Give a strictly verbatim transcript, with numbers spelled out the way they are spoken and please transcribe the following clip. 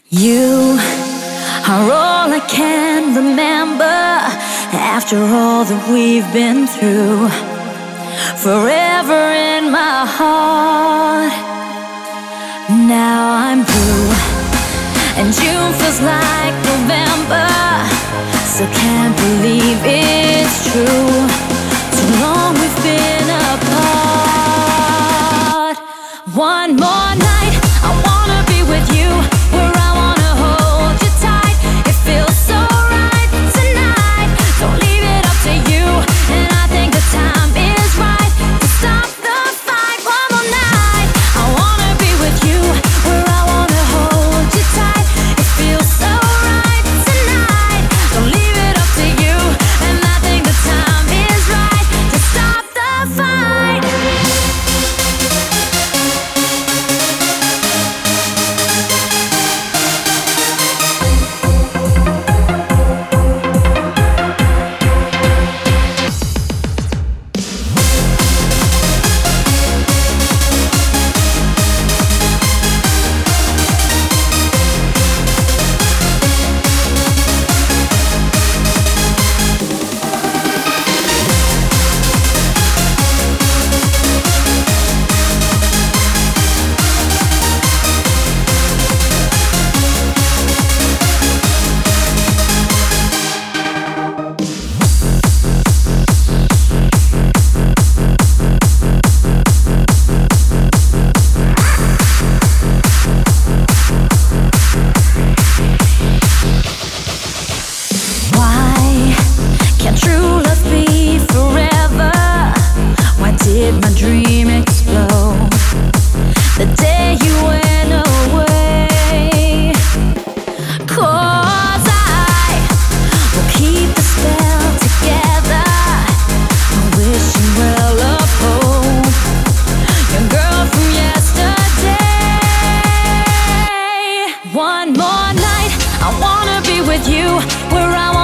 You are all I can remember after all that we've been through. Forever in my heart. Now I'm through, and June feels like November. So can't believe it's true. Too long we've been apart. One more night, I wanna be with you, where I wanna hold you tight. It feels so right tonight. Don't leave it up to you, and I think the time is right to stop the fight. One more night, I wanna be with you, where I wanna hold you tight. It feels so right tonight. Don't leave it up to you, and I think the time is right to stop the fight. Can true love be forever? Why did my dream explode the day you went away? 'Cause I will keep the spell together, wishing well of hope, your girl from yesterday. One more night, I wanna be with you, where I